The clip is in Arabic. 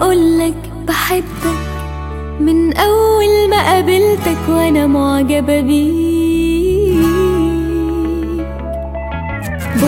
أقولك بحبك من أول ما قابلتك وأنا معجبة بيك.